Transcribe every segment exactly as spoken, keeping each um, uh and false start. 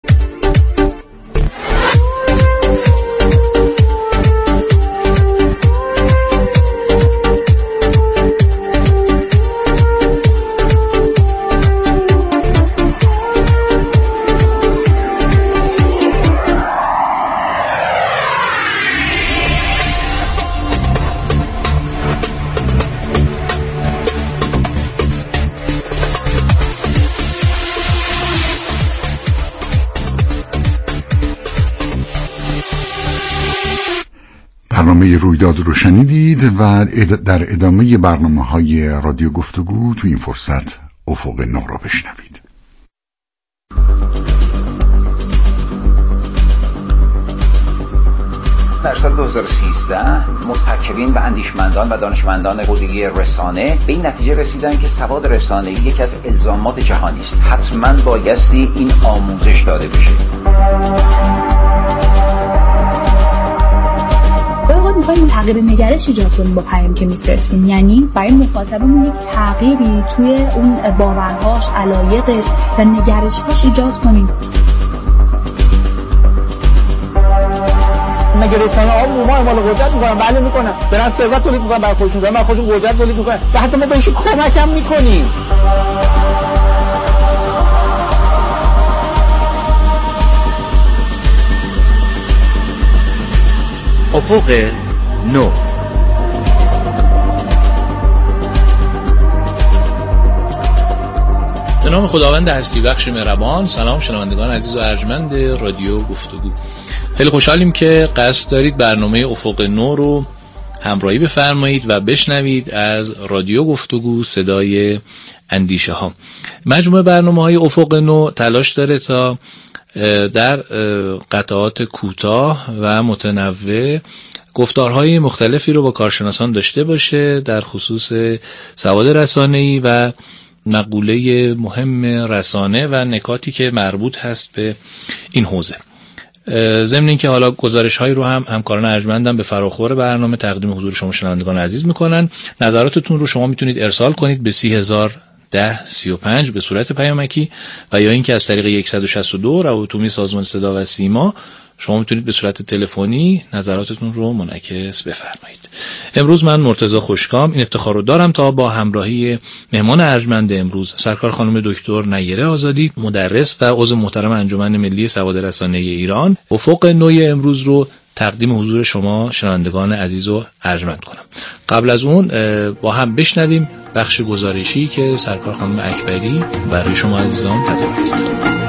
برنامه رویداد رو شنیدید و در ادامه برنامه‌های رادیو گفتگو تو این فرصت افق نو رو بشنوید. در سال دو هزار و سیزده مفکرین و اندیشمندان و دانشمندان حوزه رسانه به این نتیجه رسیدن که سواد رسانه‌ای یکی از الزامات جهانی است. حتما بایستی این آموزش داده بشه. می‌خوایم تغییر نگرش ایجاد کنیم با پیام که می‌فرستیم، یعنی برای مخاطبمون یک تغییری توی اون باورهاش، علایقش و نگرش‌هاش ایجاد کنیم. مگه رسانه‌ها ما اعمال قدرت می‌کنن؟ بله می‌کنن. برن ثروت تولید می‌کنن برای خودشون، برای خودشون قدرت تولید می‌کنن و حتی ما بهشون کمک هم می‌کنیم. افق نو. به نام خداوند هستی بخش مهربان. سلام شنوندگان عزیز و ارجمند رادیو گفتگو. خیلی خوشحالیم که قصد دارید برنامه افق نو رو همراهی بفرمایید و بشنوید از رادیو گفتگو، صدای اندیشه ها. مجموعه برنامه‌های افق نو تلاش داره تا در قطعات کوتاه و متنوع گفتارهای مختلفی رو با کارشناسان داشته باشه در خصوص سواد رسانه‌ای و مقوله مهم رسانه و نکاتی که مربوط هست به این حوزه. ضمن اینکه حالا گزارش‌هایی رو هم همکاران ارجمندم به فراخور برنامه تقدیم حضور شما شنوندگان عزیز میکنن. نظراتتون رو شما میتونید ارسال کنید به سی هزار ده سی و پنج به صورت پیامکی و یا اینکه از طریق صد و شصت و دو روابط سازمان صدا و سیما شما میتونید به صورت تلفنی نظراتتون رو منعکس بفرمایید. امروز من مرتضی خوشکام این افتخار رو دارم تا با همراهی مهمان ارجمند امروز سرکار خانم دکتر نیره آزادی، مدرس و عضو محترم انجمن ملی سواد رسانه‌ای ایران، افق نوی امروز رو تقدیم حضور شما شنوندگان عزیز و ارجمند کنم. قبل از اون با هم بشنویم بخش گزارشی که سرکار خانم اکبری برای شما عزیزان تقدیم کرد.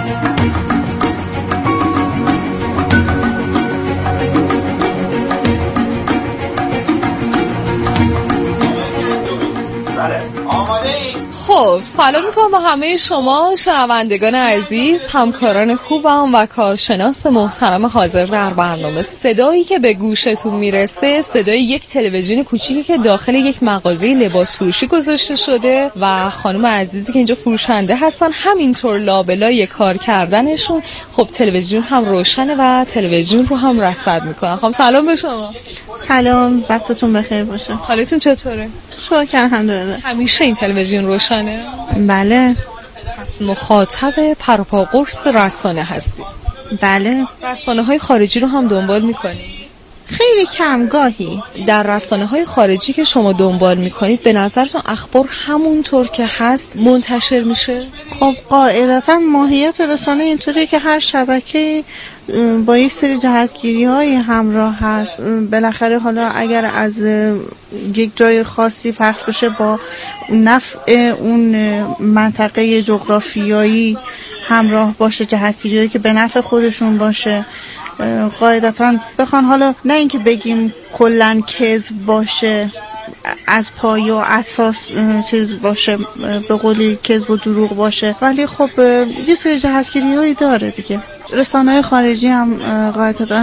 خب سلام میکنم با همه شما شنوندگان عزیز، همکاران خوبم و کارشناس محترم حاضر در برنامه. صدایی که به گوشتون میرسه صدای یک تلویزیون کوچیکی که داخل یک مغازه لباس فروشی گذاشته شده و خانم عزیزی که اینجا فروشنده هستن، همینطور لابلای کار کردنشون خب تلویزیون هم روشنه و تلویزیون رو هم رصد میکنن. خب سلام به شما. سلام، وقتتون بخیر باشه. حالتون چطوره؟ شکر الحمدلله. همیشه این تلویزیون روشنه؟ بله. پس مخاطب پروپا قرص رسانه هستید؟ بله. رسانه های خارجی رو هم دنبال میکنید؟ خیلی کمگاهی. در رسانه های خارجی که شما دنبال میکنید به نظرتون اخبار همونطور که هست منتشر میشه؟ خب قاعدتا ماهیت رسانه اینطوریه که هر شبکه با یک سری جهتگیری های همراه هست. بالاخره حالا اگر از یک جای خاصی پخش بشه با نفع اون منطقه جغرافیایی همراه باشه، جهتگیری هایی که به نفع خودشون باشه، قاعدتا بخوان حالا نه اینکه بگیم کلن کذب باشه، از پایه و اساس چیز باشه، به قولی کذب و دروغ باشه، ولی خب یه سری جهتگیری هایی داره دیگه. رسانه‌های خارجی هم قاعدتاً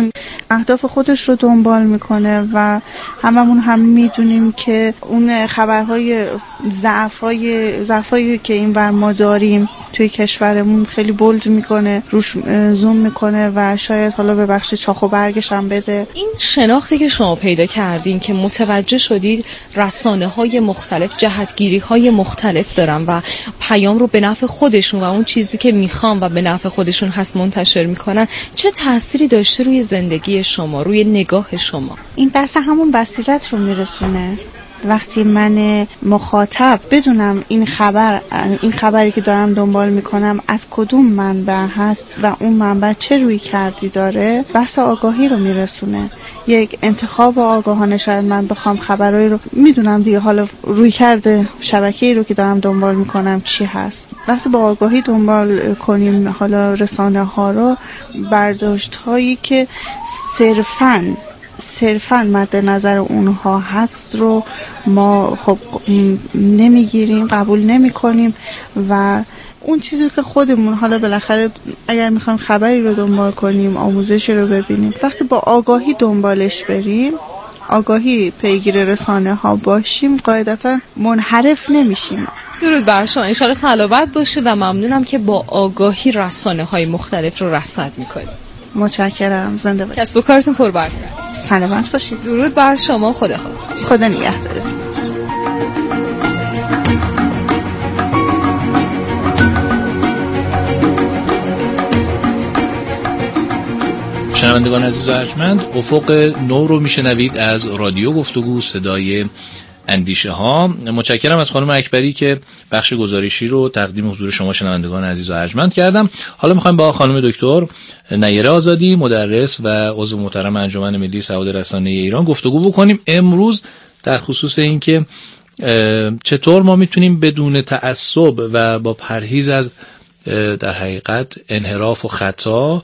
اهداف خودش رو دنبال میکنه و هممون هم میدونیم که اون خبرهای ضعفای ضعفایی که این ور ما داریم توی کشورمون خیلی بولد میکنه، روش زوم میکنه و شاید حالا به بخش چاخ و برگش هم بده. این شناختی که شما پیدا کردین که متوجه شدید رسانه های مختلف جهتگیری های مختلف دارن و پیام رو به نفع خودشون و اون چیزی که میخوان و به نفع خودشون هست منتشر میکنن، چه تأثیری داشته روی زندگی شما، روی نگاه شما؟ این بحث همون بصیرت رو میرسونه. وقتی من مخاطب بدونم این خبر این خبری که دارم دنبال میکنم از کدوم منبع هست و اون منبع چه روی کردی داره، بحث آگاهی رو میرسونه. یک انتخاب آگاهانه شاید من بخوام خبرایی رو میدونم دیگه، حالا روی کرده شبکه‌ای رو که دارم دنبال میکنم چی هست. وقتی با آگاهی دنبال کنیم حالا رسانه ها رو، برداشت هایی که صرفاً صرفاً مد نظر اونها هست رو ما خب نمیگیریم، قبول نمی کنیم و اون چیزی که خودمون حالا بالاخره اگر میخوایم خبری رو دنبال کنیم، آموزشی رو ببینیم، وقتی با آگاهی دنبالش بریم، آگاهی پیگیر رسانه ها باشیم، قاعدتا منحرف نمیشیم. درود بر شما، انشالله سلامت باشه و ممنونم که با آگاهی رسانه های مختلف رو رصد میکنیم. متشکرم، زنده باشید. کسب و کارتون پربرکت. سلامت باشید. درود بر شما، خدا خدا. خدا نگهدارتون. شنوندگان عزیز و ارجمند، افق نو رو میشنوید از رادیو گفتگو صدای اندیشه ها. متشکرم از خانم اکبری که بخش گزارشی رو تقدیم حضور شما شنوندگان عزیز و ارجمند کردم. حالا میخوایم با خانم دکتر نیره آزادی، مدرس و عضو محترم انجمن ملی سواد رسانه ایران گفتگو بکنیم امروز در خصوص این که چطور ما میتونیم بدون تعصب و با پرهیز از در حقیقت انحراف و خطا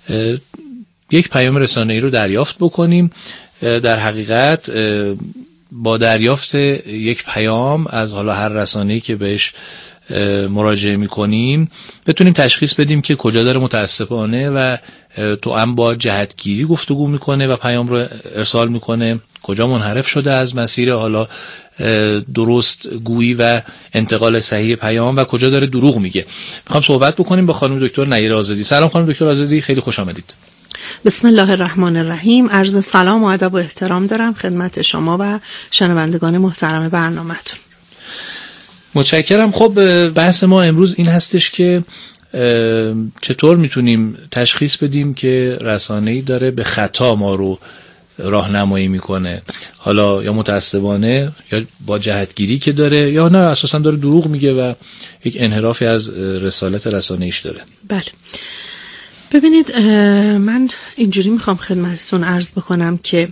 یک پیام رسانه‌ای رو دریافت بکنیم. در حقیقت با دریافت یک پیام از حالا هر رسانه‌ای که بهش مراجعه می‌کنیم بتونیم تشخیص بدیم که کجا داره متاسفانه و توأم با جهتگیری گفتگو میکنه و پیام رو ارسال میکنه، کجا منحرف شده از مسیر حالا درست گویی و انتقال صحیح پیام و کجا داره دروغ میگه. میخوام صحبت بکنیم با خانم دکتر نیره آزادی. سلام خانم دکتر آزادی، خیلی خوش آمدید. بسم الله الرحمن الرحیم. عرض سلام و ادب و احترام دارم خدمت شما و شنوندگان محترم برنامه‌تون. متشکرم. خب بحث ما امروز این هستش که چطور میتونیم تشخیص بدیم که رسانه‌ای داره به خطا ما رو راهنمایی میکنه، حالا یا متعصبانه یا با جهتگیری که داره، یا نه اساسا داره دروغ میگه و یک انحرافی از رسالت رسانه‌ایش داره. بله، ببینید من اینجوری میخوام خدمتتون عرض بکنم که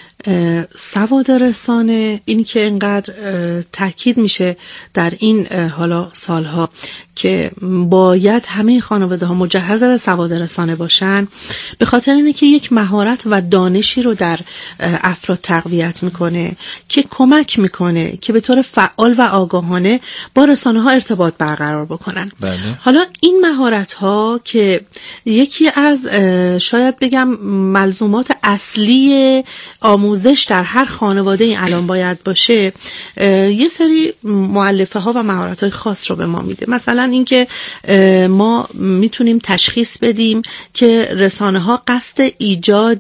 سواد رسانه، این که اینقدر تاکید میشه در این حالا سالها که باید همه خانواده ها مجهز به سواد رسانه باشن، به خاطر اینه که یک مهارت و دانشی رو در افراد تقویت میکنه که کمک میکنه که به طور فعال و آگاهانه با رسانه ها ارتباط برقرار بکنن. بله. حالا این مهارت ها که یکی از شاید بگم ملزومات اصلی آموزش در هر خانواده این الان باید باشه، یه سری مؤلفه ها و مهارت های خاص رو به ما میده. مثلا اینکه ما میتونیم تشخیص بدیم که رسانه ها قصد ایجاد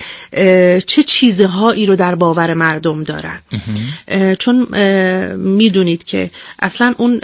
چه چیزهایی رو در باور مردم دارن، چون میدونید که اصلا اون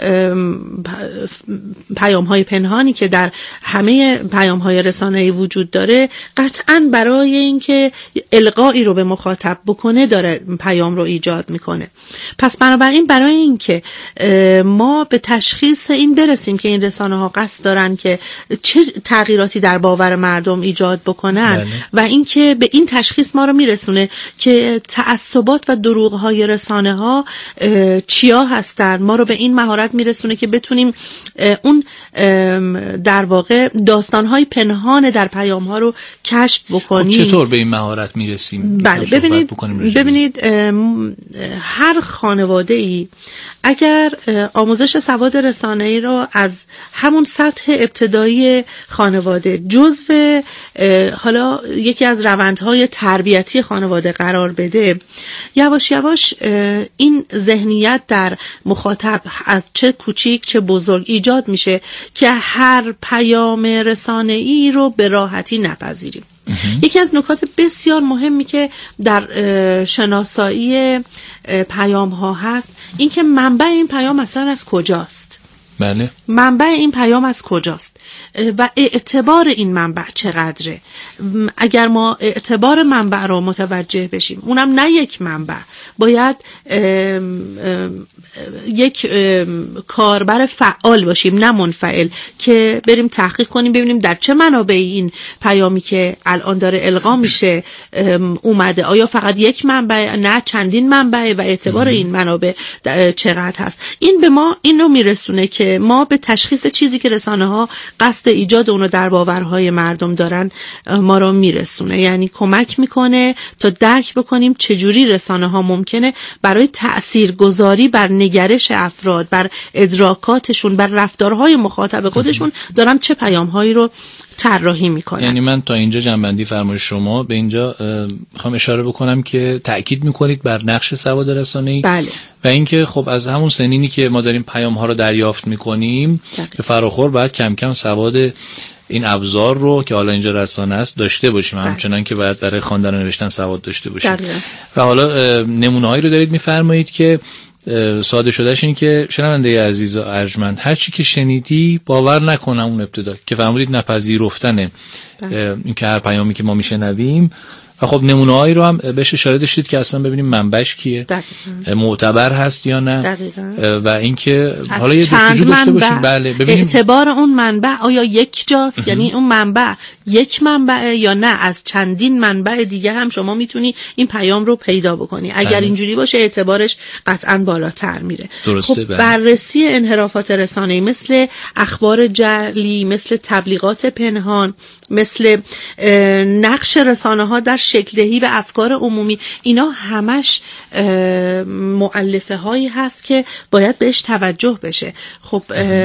پیام های پنهانی که در همه پیام های رسانه‌ای وجود داره قطعاً برای اینکه القایی رو به مخاطب بکنه داره پیام رو ایجاد میکنه. پس بنابراین برای اینکه ما به تشخیص این برسیم که این رسانه ها قصد دارن که چه تغییراتی در باور مردم ایجاد بکنن، بله. و اینکه به این تشخیص ما رو میرسونه که تعصبات و دروغ های رسانه ها چیا هستن، ما رو به این مهارت میرسونه که بتونیم اون در واقع داستان های پنهان در پیام ها رو کشف بکنیم. خب چطور به این مهارت میرسیم؟ بله ببینید ببینید هر خانواده ای اگر آموزش سواد رسانه‌ای رو رو از همون سطح ابتدایی خانواده جزو حالا یکی از روندهای تربیتی خانواده قرار بده، یواش یواش این ذهنیت در مخاطب از چه کوچیک چه بزرگ ایجاد میشه که هر پیام رسانه‌ای رو به راحتی نپذیریم. یکی از نکات بسیار مهمی که در شناسایی پیام ها هست این که منبع این پیام اصلا از کجاست. بله. منبع این پیام از کجاست و اعتبار این منبع چقدره. اگر ما اعتبار منبع رو متوجه بشیم، اونم نه یک منبع، باید ام ام یک کاربر فعال باشیم نه منفعل، که بریم تحقیق کنیم ببینیم در چه منابعی این پیامی که الان داره القا میشه اومده، آیا فقط یک منبع نه چندین منبع و اعتبار این منابع چقدر هست. این به ما اینو میرسونه که ما به تشخیص چیزی که رسانه ها قصد ایجاد اونو در باورهای مردم دارن ما رو میرسونه، یعنی کمک میکنه تا درک بکنیم چجوری رسانه ها ممکنه برای تأثیرگذاری بر نگرش افراد، بر ادراکاتشون، بر رفتارهای مخاطب خودشون دارن چه پیام‌هایی رو طراحی میکنن. یعنی من تا اینجا جنبندی فرمایش شما به اینجا میخوام اشاره بکنم که تأکید میکنید بر نقش سواد رسانه‌ای. بله. و اینکه خب از همون سنینی که ما داریم پیام ها رو دریافت میکنیم به فراخور باید کم کم سواد این ابزار رو که حالا اینجا رسانه است داشته باشیم، همچنان که باید برای خواندن و نوشتن سواد داشته باشیم. دقیقا. و حالا نمونه‌هایی رو دارید میفرمایید که ساده شدهش این که شنونده عزیز و ارجمند هر چی که شنیدی باور نکنم اون ابتدا که فرمودید نپذیرفتنه این که هر پیامی که ما میشنویم. و خب نمونه‌هایی رو هم بهش اشاره داشتید که اصلا ببینیم منبعش کیه، دقیقا. معتبر هست یا نه، دقیقا. و اینکه حالا یه جستجو داشته باشیم. بله ببینیم اعتبار اون منبع آیا یک جاست، یعنی اون منبع یک منبع یا نه از چندین منبع دیگه هم شما میتونی این پیام رو پیدا بکنی. اگر بله. اینجوری باشه اعتبارش قطعا بالاتر میره. درسته. خب بررسی انحرافات رسانه‌ای مثل اخبار جعلی، مثل تبلیغات پنهان، مثل نقش رسانه‌ها در شکل دهی به افکار عمومی، اینا همش مؤلفه هایی هست که باید بهش توجه بشه. خب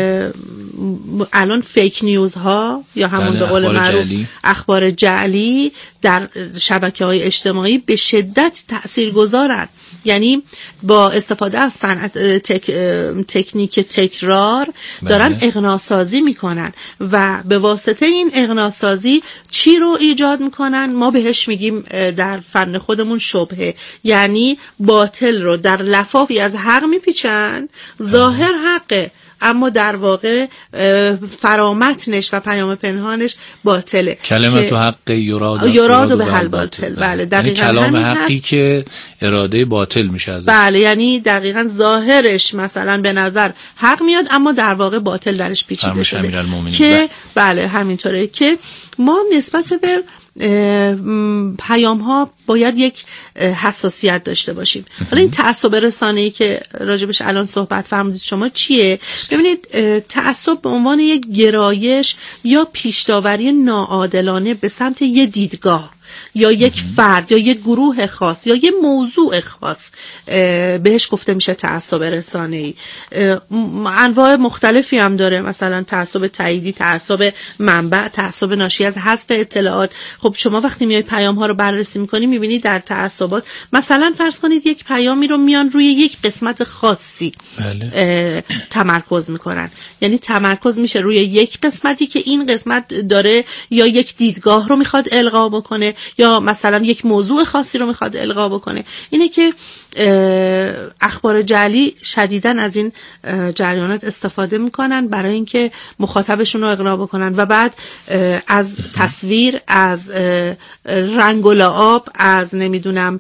الان فیک نیوز ها یا همون به قول معروف اخبار جعلی در شبکه های اجتماعی به شدت تاثیرگذارن، یعنی با استفاده از صنعت تک، تکنیک تکرار دارن اغناسازی میکنن و به واسطه این اغناسازی چی رو ایجاد میکنن؟ ما بهش میگیم در فن خودمون شبهه، یعنی باطل رو در لفافی از حق میپیچن، ظاهر حقه اما در واقع فرامتنش و پیام پنهانش باطله. کلمه تو حق یراد یراد به حل باطل. بله دقیقاً کلام حقی هست که اراده باطل میشه ازش. بله یعنی دقیقاً ظاهرش مثلا به نظر حق میاد اما در واقع باطل درش پیچیده شده که بله همینطوره که ما نسبت به پیام ها باید یک حساسیت داشته باشیم. حالا این تعصب رسانه‌ای که راجبش الان صحبت فرمودید شما چیه؟ ببینید تعصب به عنوان یک گرایش یا پیش‌داوری ناعادلانه به سمت یه دیدگاه یا یک فرد یا یک گروه خاص یا یک موضوع خاص بهش گفته میشه تعصب رسانه‌ای. انواع مختلفی هم داره، مثلا تعصب تاییدی، تعصب منبع، تعصب ناشی از حذف اطلاعات. خب شما وقتی میای پیام ها رو بررسی میکنی میبینید در تعصبات مثلا فرض کنید یک پیامی رو میان روی یک قسمت خاصی بله. تمرکز میکنن، یعنی تمرکز میشه روی یک قسمتی که این قسمت داره یا یک دیدگاه رو میخواد القا بکنه یا مثلا یک موضوع خاصی رو میخواد القا بکنه. اینه که اخبار جعلی شدیداً از این جریانات استفاده میکنن برای اینکه مخاطبشون رو اغوا بکنن و بعد از تصویر، از رنگ و لعاب، از نمیدونم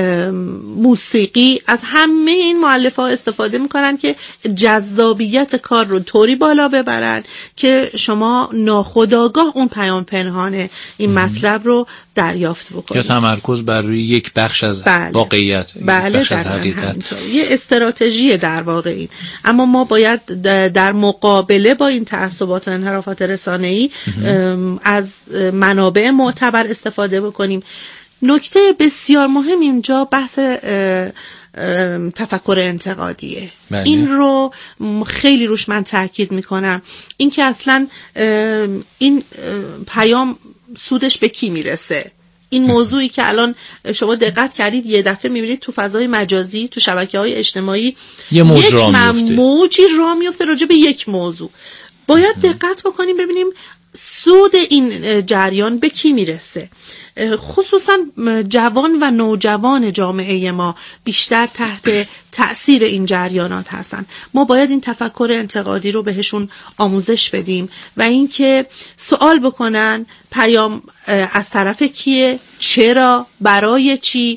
موسیقی، از همه این مؤلفه‌ها استفاده میکنن که جذابیت کار رو طوری بالا ببرن که شما ناخودآگاه اون پیام پنهان این مطلب رو دریافت بکنید. یا تمرکز بر روی یک بخش از بله. واقعیت، بله بخش از حقیقت. یه استراتژی در واقع این. اما ما باید در مقابله با این تعصبات و انحرافات رسانه‌ای از منابع معتبر استفاده بکنیم. نکته بسیار مهم اینجا بحث تفکر انتقادیه. بله. این رو خیلی روش من تاکید میکنم، این که اصلا این پیام سودش به کی میرسه. این موضوعی که الان شما دقت کردید یه دفعه میبینید تو فضای مجازی، تو شبکه‌های اجتماعی یه موج یک را میفته. موجی را میفته راجع به یک موضوع. باید دقت بکنیم ببینیم سود این جریان به کی میرسه. خصوصا جوان و نوجوان جامعه ما بیشتر تحت تأثیر این جریانات هستن. ما باید این تفکر انتقادی رو بهشون آموزش بدیم و اینکه سوال بکنن پیام از طرف کیه، چرا، برای چی،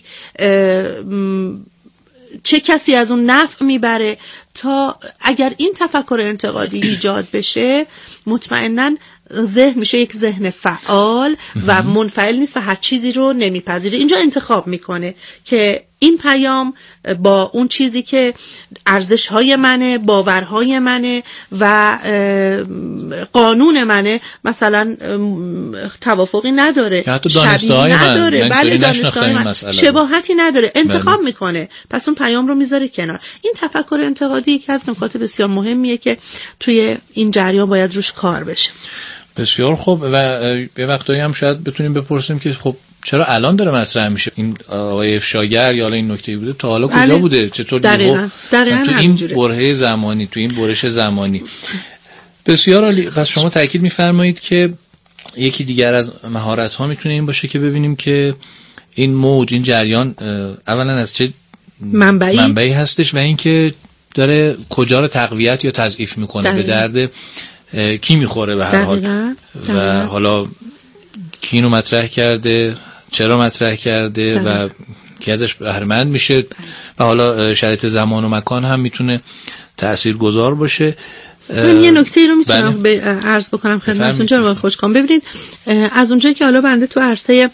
چه کسی از اون نفع میبره، تا اگر این تفکر انتقادی ایجاد بشه مطمئناً ذهن میشه یک ذهن فعال و منفعل نیست و هر چیزی رو نمیپذیره. اینجا انتخاب میکنه که این پیام با اون چیزی که ارزش‌های منه، باورهای منه و قانون منه مثلا توافقی نداره، حتی دانسته‌های من نداره، بله دانسته‌های من شباهتی نداره، انتخاب بله. میکنه، پس اون پیام رو میذاره کنار. این تفکر انتقادی یکی از نکات بسیار مهمیه که توی این جریان باید روش کار بشه. بسیار خوب. و یه وقتایی هم شاید بتونیم بپرسیم که خب چرا الان داره مطرح میشه این آقای افشاگر یا حالا این نکته بوده تا حالا بله. کجا بوده، چطور دقیقاً دقیقاً تو این برهه زمانی، تو این برش زمانی. بسیار عالی. پس شما تاکید میفرمایید که یکی دیگر از مهارت ها میتونه این باشه که ببینیم که این موج، این جریان اولا از چه منبعی منبعی هستش و اینکه داره کجا رو تقویت یا تضعیف میکنه، به درد کی میخوره به هر حال و حالا کی اینو مطرح کرده، چرا مطرح کرده دقیقا. و کی ازش بهره‌مند میشه و حالا شرایط زمان و مکان هم میتونه تاثیرگذار باشه. من یه نکته رو میتونم بله. عرض بکنم خدمتتون جناب خوشکام. ببینید از اونجایی که حالا بنده تو عرصه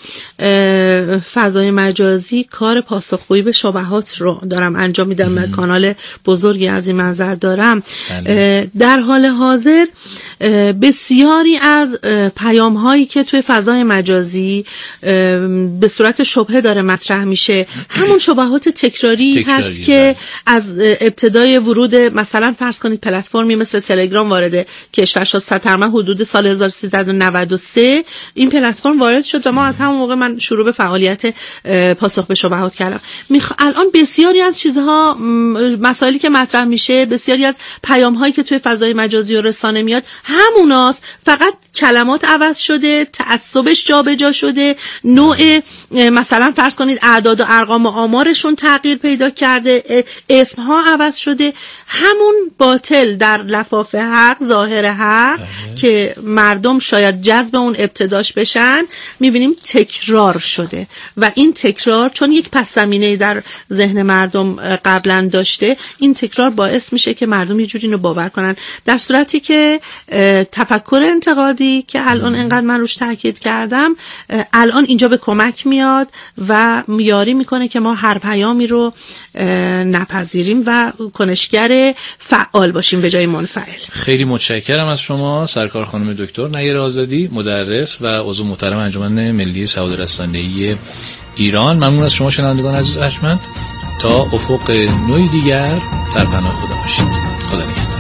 فضای مجازی کار پاسخگویی به شبهات رو دارم انجام میدم و کانال بزرگی از این منظر دارم بله. در حال حاضر بسیاری از پیام هایی که توی فضای مجازی به صورت شبهه داره مطرح میشه همون شبهات تکراری, تکراری هست بله. که از ابتدای ورود مثلا فرض کنید پلتفرمی مثل تلگرام وارد کشور شد، تقریبا حدود سال هزار و سیصد و نود و سه این پلتفرم وارد شد و ما از همون موقع من شروع به فعالیت پاسخ به شبهات کردم. میخ... الان بسیاری از چیزها، مسائلی که مطرح میشه، بسیاری از پیام هایی که توی فضای مجازی و رسانه میاد هموناست، فقط کلمات عوض شده، تعصبش جابجا شده، نوع مثلا فرض کنید اعداد و ارقام و آمارشون تغییر پیدا کرده، اسم ها عوض شده، همون باطل در لفاف حق، ظاهر حق اه. که مردم شاید جذب اون ابتداش بشن، میبینیم تکرار شده و این تکرار چون یک پس زمینه در ذهن مردم قبلا داشته، این تکرار باعث میشه که مردم یه جوری اینو باور کنن، در صورتی که تفکر انتقادی که الان انقدر من روش تاکید کردم الان اینجا به کمک میاد و یاری میکنه که ما هر پیامی رو نپذیریم و کنشگر فعال باشیم به جای منفعل. خیلی متشکرم از شما سرکار خانم دکتر نیر آزادی، مدرس و عضو محترم انجمن ملی سواد رسانه‌ای ایران. ممنون از شما شنوندگان عزیز و ارجمند. تا افق نوعی دیگر در پناه خدا باشید. خدا نگهدار.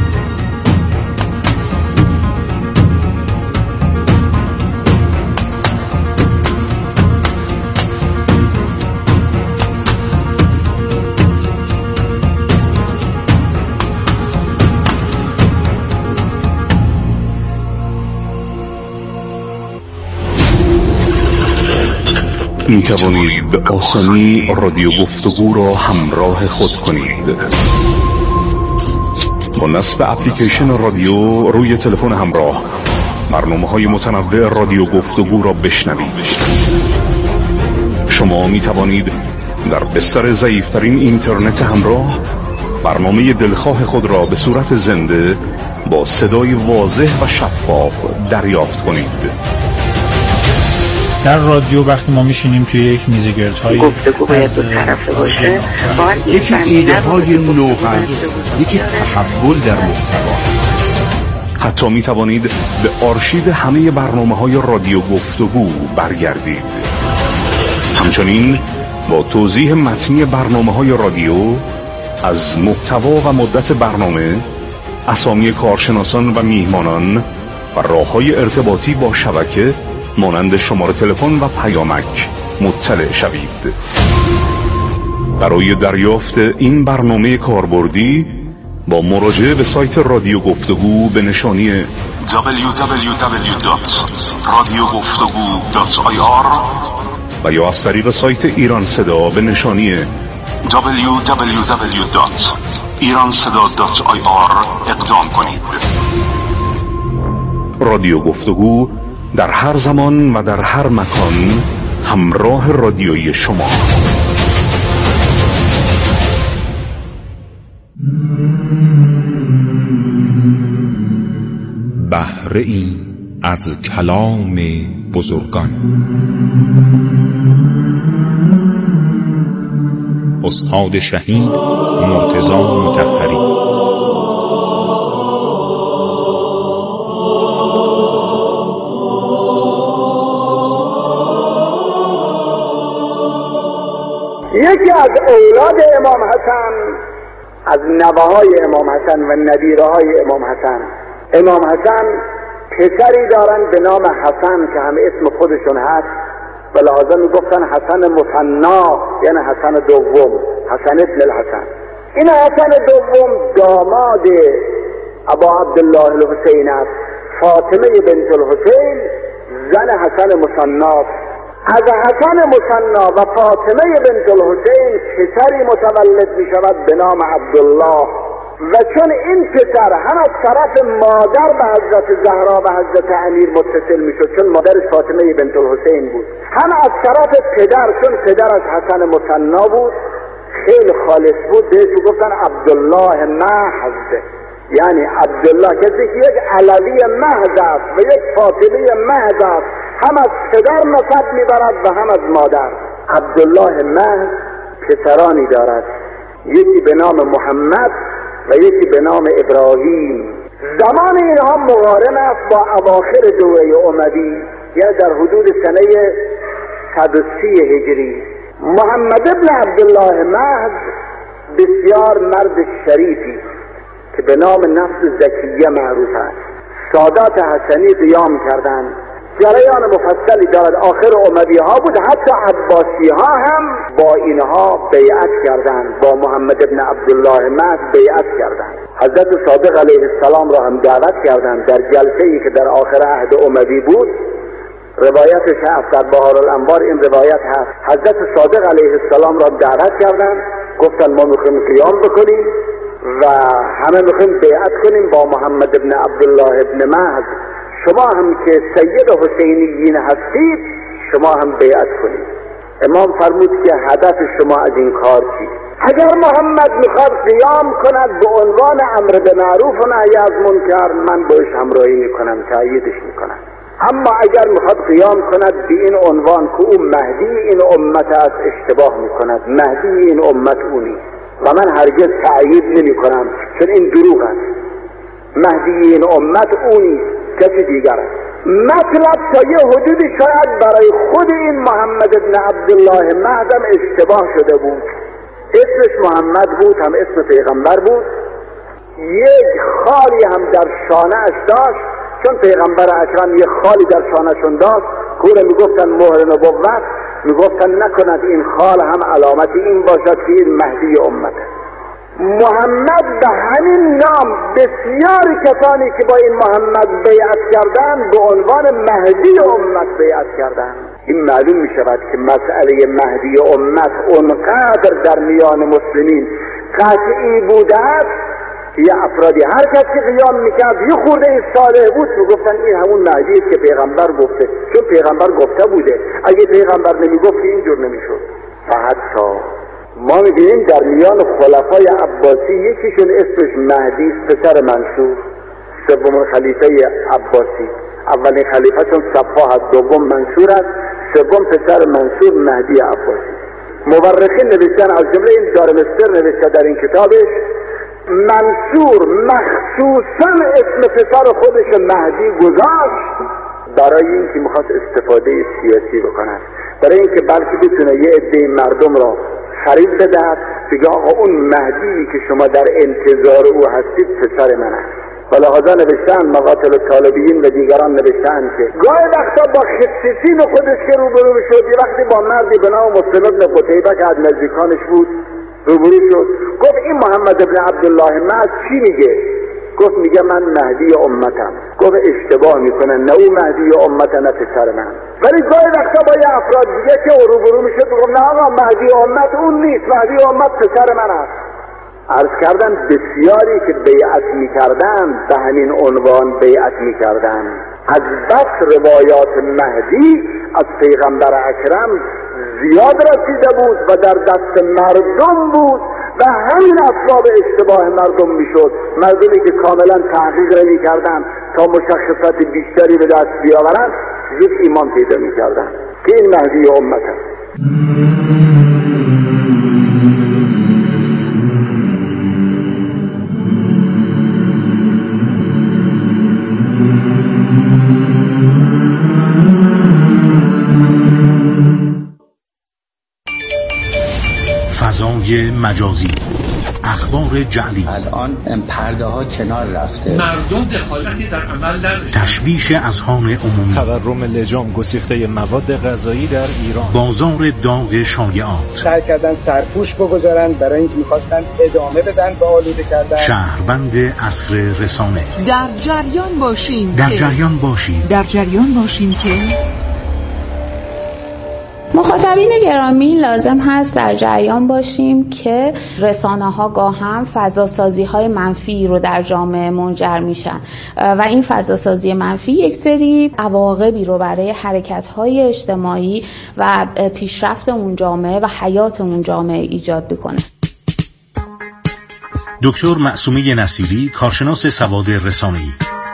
می توانید به آسانی رادیو گفتگو را همراه خود کنید. با نصب اپلیکیشن رادیو روی تلفن همراه برنامه‌های متنوع رادیو گفتگو را بشنوید. شما می توانید در بستر ضعیف‌ترین اینترنت همراه برنامه دلخواه خود را به صورت زنده با صدای واضح و شفاف دریافت کنید. در رادیو وقتی ما میشینیم توی یک میز گردهای گفتگو باید دو طرفه باشه، یکی ایده های نو هست، یکی تحول در محتوا. حتی می توانید به آرشیو همه برنامه های رادیو گفتگو برگردید. همچنین با توضیح متنی برنامه‌های رادیو از محتوا و مدت برنامه، اسامی کارشناسان و میهمانان و راه‌های ارتباطی با شبکه مانند شماره تلفن و پیامک مطلع شوید. برای دریافت این برنامه کاربردی با مراجعه به سایت رادیو گفتگو به نشانی دبلیو دبلیو دبلیو دات رادیو گفتگو دات آی آر و یا از طریق سایت ایران صدا به نشانی دبلیو دبلیو دبلیو دات ایران صدا دات آی آر اقدام کنید. رادیو گفتگو در هر زمان و در هر مکان همراه رادیویی شما. بهره ای از کلام بزرگان. استاد شهید مرتضی مطهری. یکی از اولاد امام حسن، از نوه‌های امام حسن و نبیره‌های امام حسن، امام حسن پسری دارن به نام حسن که همه اسم خودشون هست و لحاظا میگفتن حسن مثنا، یعنی حسن دوم، حسن ابن الحسن. این حسن دوم داماد ابا عبدالله الحسین است. فاطمه بنت الحسین زن حسن مثنا. از حسن مثنا و فاطمه بنت الحسین پسری متولد می شود به نام عبدالله. و چون این پسر هم از طرف مادر به حضرت زهرا و حضرت امیر متصل می شد، چون مادرش فاطمه بنت الحسین بود، هم از طرف پدر، چون پدرش حسن مثنا بود، خیلی خالص بود، بهش گفتن عبدالله محض، یعنی عبدالله کسی که یک علوی محض است و یک فاطمه محض است، هم از پدر نسب میبرد و هم از مادر. عبدالله محض پسرانی دارد، یکی به نام محمد و یکی به نام ابراهیم. زمان اینها مقارن است با اواخر دوره اموی، یا در حدود سنه صد و سی هجری. محمد ابن عبدالله محض بسیار مرد شریفی که به نام نفس زکیه معروف است. سادات حسنی قیام کردند، جریان مفصلی دارد، آخر اموی ها بود، حتی عباسی ها هم با اینها بیعت کردند، با محمد ابن عبدالله محض بیعت کردند. حضرت صادق علیه السلام را هم دعوت کردند در جلسه‌ای که در آخر عهد اموی بود. روایتش هست در بهار الانوار، این روایت هست. حضرت صادق علیه السلام را دعوت کردند، گفتن ما میخوایم قیام بکنیم و همه میخوایم بیعت کنیم با محمد ابن عبدالله ابن محض. شما هم که سید حسینیین هستید، شما هم بیعت کنید. امام فرمود که هدف شما از این کار چیست؟ اگر محمد میخواد قیام کند به عنوان امر به معروف و نهی از منکر، من باش همراهی میکنم، تأییدش میکنم. اما اگر میخواد قیام کند به این عنوان که او مهدی این امت است، اشتباه میکند. مهدی این امت او نیست و من هرگز تأیید نمی کنم، چون این دروغ است. مهدی این امت او نیست، کسی دیگر است. مطلب تا یه حدودی شاید برای خود این محمد ابن عبدالله محض هم اشتباه شده بود. اسمش محمد بود، هم اسم پیغمبر بود. یک خالی هم در شانه اش داشت، چون پیغمبر اکرم یک خالی در شانه شون داشت، کوره میگفتن مهر نبوت، میگفتن نکند این خال هم علامت این باشد که این مهدی امت. محمد به همین نام بسیاری کسانی که با این محمد بیعت کردند به عنوان مهدی امت بیعت کردند. این معلوم می شود که مسئله مهدی امت اونقدر در میان مسلمین قطعی بوده است که یه افرادی هر کس که قیام میکرد یه خورده این صالح بود میگفتن این همون مهدی است که پیغمبر گفته، چون پیغمبر گفته بوده. اگه پیغمبر نمیگفت اینجور نمیشد. و حتی ما میبینیم در میان خلفای عباسی یکیشون اسمش مهدی است، پسر منصور، سوم خلیفه عباسی. اولین خلیفه چون صفا هست، دوم منصور است، سوم پسر منصور مهدی عباسی. مورخین نوشتن، از جمله این دارمستر نوشته در این کتابش، منصور مخصوصا اسم پسر خودش مهدی گذاشت برای اینکه میخواست استفاده سیاسی بکنه. برای اینکه بلکه بتونه یه عده مردم را خرید بدهد بگه آقا اون مهدی که شما در انتظار او هستید پسر من است. و لحاظا نوشتن مقاتل طالبین و دیگران نوشتن که گاهی وقتا با خصیصین خودش که روبرو شد، یه وقتی با مردی به نام مسلم بن قتیبه که از نزدیکانش بود روبرو شد، گفت این محمد ابن عبدالله معد چی میگه؟ گفت میگه من مهدی امتم. گفت اشتباه میکنه، نه او مهدی امت نه پسر من. ولی گاهی وقتا با یه افراد دیگه که روبرو میشد میگم نه آقا مهدی امت اون نیست، مهدی امت پسر من است. عرض کردن بسیاری که بیعت میکردن به همین عنوان بیعت میکردن. از بس روایات مهدی از پیغمبر اکرم زیاد رسیده بود و در دست مردم بود و همین اسباب اشتباه مردم میشد. مردمی که کاملا تحقیق نمیکردن تا مشخصات بیشتری به دست بیاورند یک ایمان پیدا میکردن که این مهدی امت است. فضای مجازی، اخبار جعلی، الان پرده ها کنار رفته، مردم دخالتی در عمل نداره، تشویش اذهان عمومی، تورم لجام، گسیخته مواد غذایی در ایران، بازار داغ شایعات، سعی کردن سرپوش بگذارن برای اینکه می‌خواستن ادامه بدن به آلوده کردن. شهروند عصر رسانه، در جریان باشین در جریان باشین در جریان باشین که مخاطبین گرامی لازم هست در جریان باشیم که رسانه‌ها گاهم فضاسازی‌های منفی رو در جامعه منجر میشن و این فضاسازی منفی یک سری عواقبی رو برای حرکت‌های اجتماعی و پیشرفت اون جامعه و حیات اون جامعه ایجاد میکنه. دکتر معصومه نصیری، کارشناس سواد رسانه‌ای.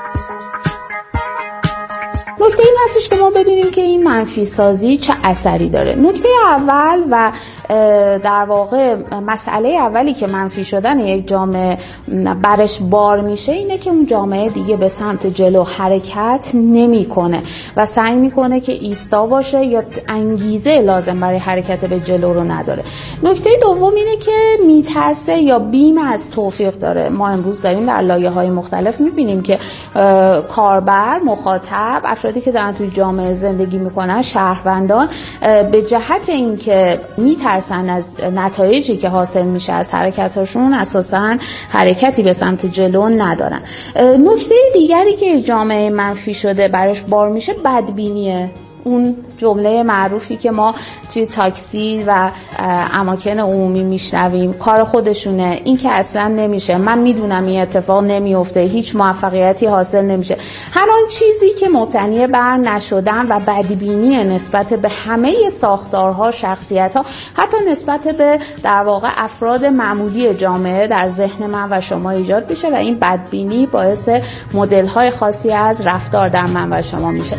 نکته این هستش که ما بدونیم که این منفی سازی چه اثری داره. نکته اول و در واقع مسئله اولی که منفی شدن یک جامعه برش بار میشه اینه که اون جامعه دیگه به سمت جلو حرکت نمیکنه و سعی میکنه که ایستا باشه یا انگیزه لازم برای حرکت به جلو رو نداره. نکته دوم اینه که میترسه یا بیم از توفیق داره. ما امروز داریم در لایه‌های مختلف میبینیم که کاربر، مخاطب، افرادی که دارن توی جامعه زندگی میکنن، شهروندان، به جهت اینکه میترسن از نتایجی که حاصل میشه از حرکتاشون اساساً حرکتی به سمت جلو ندارن. نکته دیگری که جامعه منفی شده برش بار میشه بدبینیه. اون جمله معروفی که ما توی تاکسی و اماکن عمومی میشنویم، کار خودشونه، این که اصلا نمیشه، من میدونم این اتفاق نمیفته، هیچ موفقیتی حاصل نمیشه. هر آن چیزی که مبتنی بر نشدن و بدبینی نسبت به همه ساختارها، شخصیتها، حتی نسبت به در واقع افراد معمولی جامعه در ذهن من و شما ایجاد میشه و این بدبینی باعث مدل‌های خاصی از رفتار در من و شما میشه.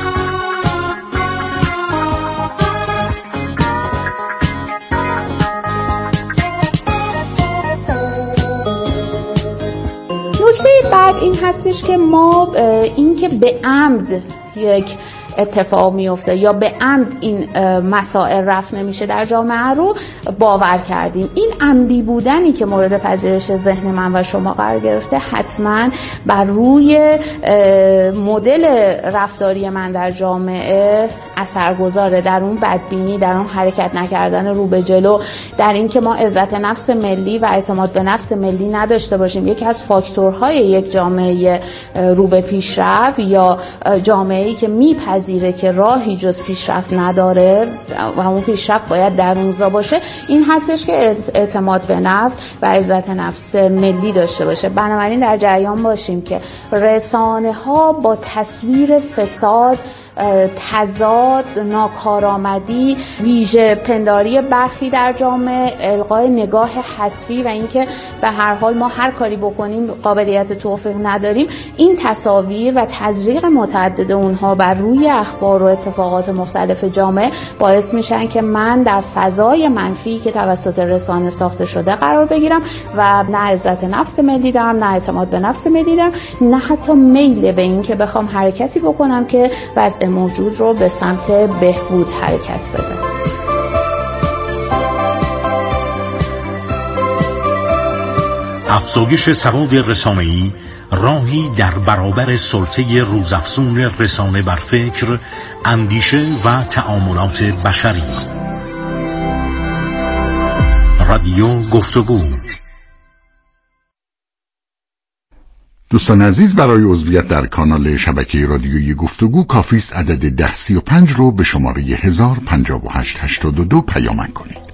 نکته بعد این هستش که ما این که به عمد یک اتفاق میفته یا به عمد این مسائل رفع نمیشه در جامعه رو باور کردیم. این عمدی بودنی که مورد پذیرش ذهن من و شما قرار گرفته حتما بر روی مدل رفتاری من در جامعه اثرگذاره، در اون بدبینی، در اون حرکت نکردن رو به جلو، در این که ما عزت نفس ملی و اعتماد به نفس ملی نداشته باشیم. یکی از فاکتورهای یک جامعه رو به پیشرفت یا جامعه‌ای که میپذیره که راهی جز پیشرفت نداره و همون پیشرفت باید درونزا باشه، این هستش که اعتماد به نفس و عزت نفس ملی داشته باشه. بنابراین در جریان باشیم که رسانه‌ها با تصویر فساد، تضاد، ناکارآمدی، ویژه پنداری برخی در جامعه، القای نگاه حذفی و اینکه به هر حال ما هر کاری بکنیم قابلیت توفیق نداریم، این تصاویر و تزریق متعدد اونها بر روی اخبار و اتفاقات مختلف جامعه باعث میشن که من در فضای منفی که توسط رسانه ساخته شده قرار بگیرم و نه عزت نفس ملی دارم، نه اعتماد به نفس ملی دارم، نه حتی میل به این که بخوام حرکتی بکنم که وضع وضع موجود رو به سمت بهبود حرکت بده. افزایش سواد رسانه‌ای راهی در برابر سلطه روزافزون رسانه بر فکر، اندیشه و تعاملات بشری. رادیو گفتگو. دوستان عزیز، برای عضویت در کانال شبکه رادیویی گفتگو کافی است عدد ده سی و پنج رو به شماره هزار پنجاه و هشت هشتاد و دو پیامک کنید.